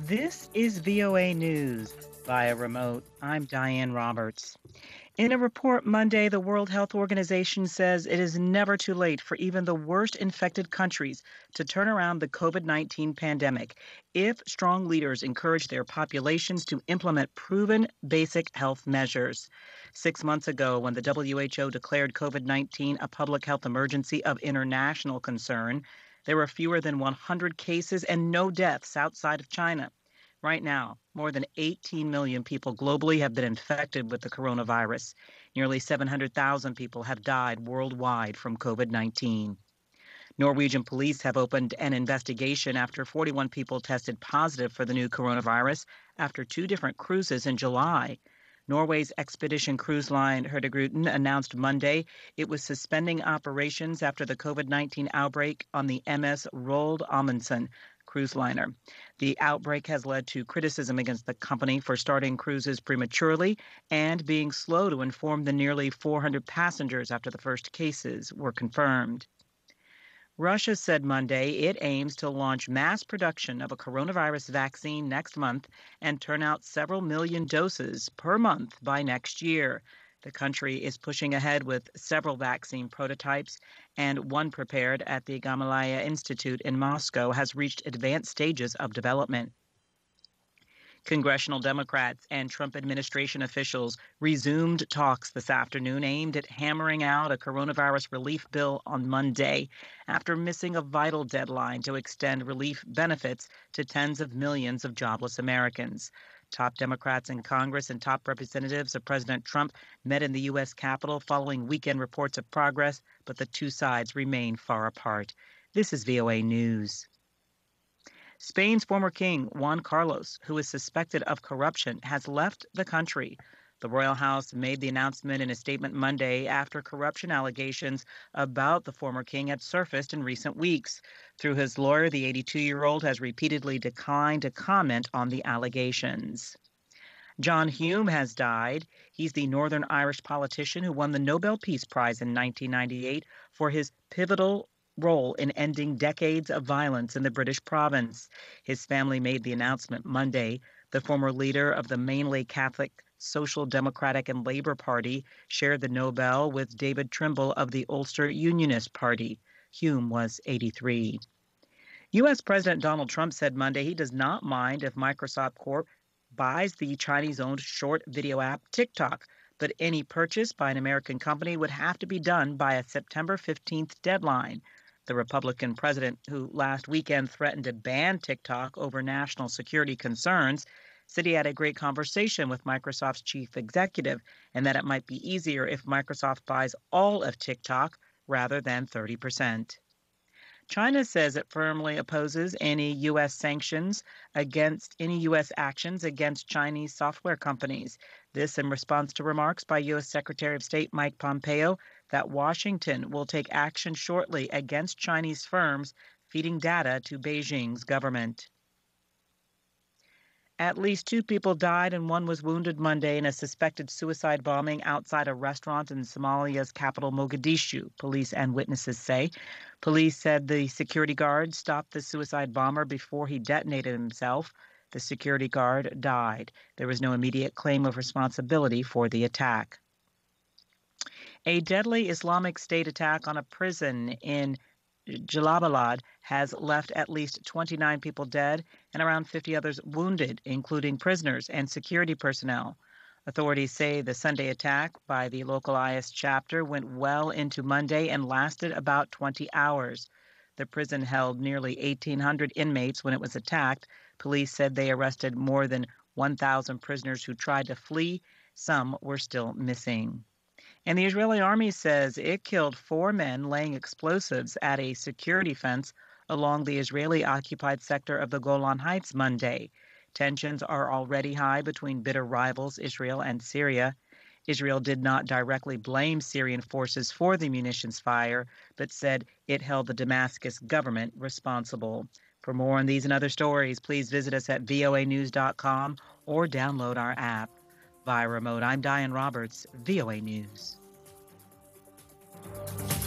This is VOA News via remote. I'm Diane Roberts. In a report Monday, the World Health Organization says it is never too late for even the worst infected countries to turn around the COVID-19 pandemic if strong leaders encourage their populations to implement proven basic health measures. 6 months ago, when the WHO declared COVID-19 a public health emergency of international concern, there were fewer than 100 cases and no deaths outside of China. Right now, more than 18 million people globally have been infected with the coronavirus. Nearly 700,000 people have died worldwide from COVID-19. Norwegian police have opened an investigation after 41 people tested positive for the new coronavirus after two different cruises in July. Norway's expedition cruise line Hurtigruten announced Monday it was suspending operations after the COVID-19 outbreak on the MS Roald Amundsen cruise liner. The outbreak has led to criticism against the company for starting cruises prematurely and being slow to inform the nearly 400 passengers after the first cases were confirmed. Russia said Monday it aims to launch mass production of a coronavirus vaccine next month and turn out several million doses per month by next year. The country is pushing ahead with several vaccine prototypes, and one prepared at the Gamaleya Institute in Moscow has reached advanced stages of development. Congressional Democrats and Trump administration officials resumed talks this afternoon aimed at hammering out a coronavirus relief bill on Monday after missing a vital deadline to extend relief benefits to tens of millions of jobless Americans. Top Democrats in Congress and top representatives of President Trump met in the U.S. Capitol following weekend reports of progress, but the two sides remain far apart. This is VOA News. Spain's former king, Juan Carlos, who is suspected of corruption, has left the country. The royal house made the announcement in a statement Monday after corruption allegations about the former king had surfaced in recent weeks. Through his lawyer, the 82-year-old has repeatedly declined to comment on the allegations. John Hume has died. He's the Northern Irish politician who won the Nobel Peace Prize in 1998 for his pivotal role in ending decades of violence in the British province. His family made the announcement Monday. The former leader of the mainly Catholic Social Democratic and Labour Party shared the Nobel with David Trimble of the Ulster Unionist Party. Hume was 83. U.S. President Donald Trump said Monday he does not mind if Microsoft Corp buys the Chinese-owned short video app TikTok, but any purchase by an American company would have to be done by a September 15th deadline. The Republican president, who last weekend threatened to ban TikTok over national security concerns, said he had a great conversation with Microsoft's chief executive and that it might be easier if Microsoft buys all of TikTok rather than 30%. China says it firmly opposes any U.S. sanctions against any U.S. actions against Chinese software companies. This in response to remarks by U.S. Secretary of State Mike Pompeo that Washington will take action shortly against Chinese firms feeding data to Beijing's government. At least two people died and one was wounded Monday in a suspected suicide bombing outside a restaurant in Somalia's capital, Mogadishu, police and witnesses say. Police said the security guard stopped the suicide bomber before he detonated himself. The security guard died. There was no immediate claim of responsibility for the attack. A deadly Islamic State attack on a prison in Jalalabad has left at least 29 people dead and around 50 others wounded, including prisoners and security personnel. Authorities say the Sunday attack by the local IS chapter went well into Monday and lasted about 20 hours. The prison held nearly 1,800 inmates when it was attacked. Police said they arrested more than 1,000 prisoners who tried to flee. Some were still missing. And the Israeli army says it killed 4 men laying explosives at a security fence along the Israeli-occupied sector of the Golan Heights Monday. Tensions are already high between bitter rivals, Israel and Syria. Israel did not directly blame Syrian forces for the munitions fire, but said it held the Damascus government responsible. For more on these and other stories, please visit us at voanews.com or download our app. Via remote, I'm Diane Roberts, VOA News.